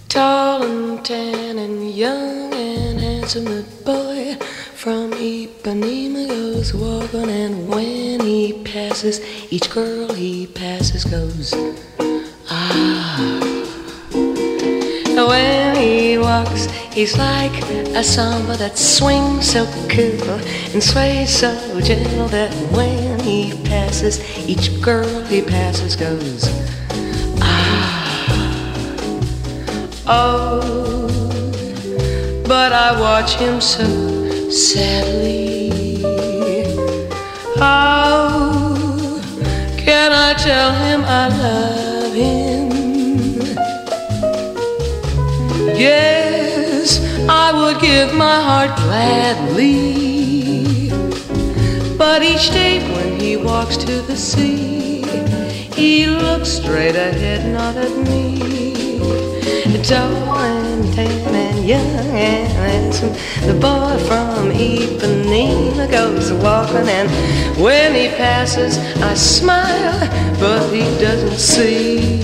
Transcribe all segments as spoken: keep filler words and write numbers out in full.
Tall and tan and young and handsome, the boy from Ipanema goes walking, and when he passes, each girl he passes goes, ah. When he walks, he's like a samba that swings so cool and sways so gentle that when he passes, each girl he passes goes, ah. Oh, but I watch him so sadly. How can I tell him I love him? Yes, I would give my heart gladly, but each day when he walks to the sea, he looks straight ahead, not at me. Tall and tan and young and handsome, the boy from Ipanema goes walking, and when he passes, I smile, but he doesn't see.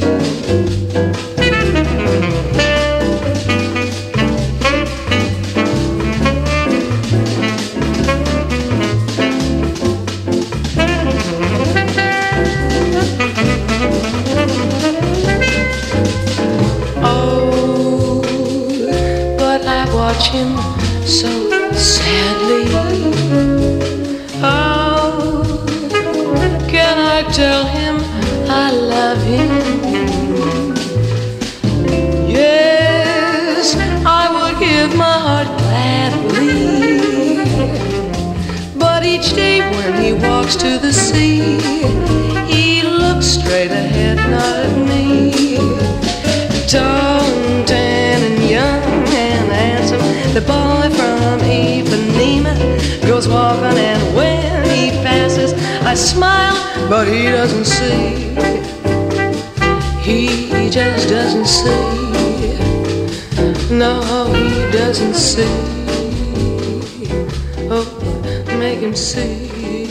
Watch him so sadly. How can I tell him I love him? Yes, I would give my heart gladly, but each day when he walks to the sea, he looks straight ahead, not at me. Tall and tan and young and handsome, the boy from Ipanema goes walking, and when he passes, I smile, but he doesn't see. He just doesn't see. No, he doesn't see. Oh, make him see.